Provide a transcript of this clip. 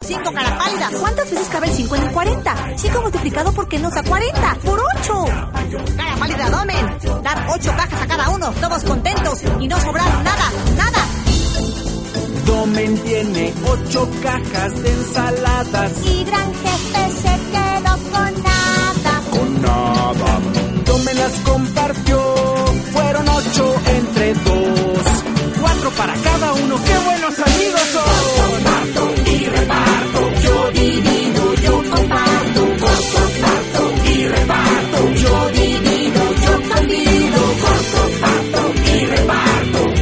5, cara pálida. ¿Cuántas veces cabe el 5 en el 40? 5 multiplicado por qué nos da 40. ¡Por 8! Cara pálida, Domen. Dar 8 cajas a cada uno, todos contentos y no sobrar nada, nada. Domen tiene 8 cajas de ensaladas. Y Gran Jefe se quedó con nada. Con nada. Domen las compra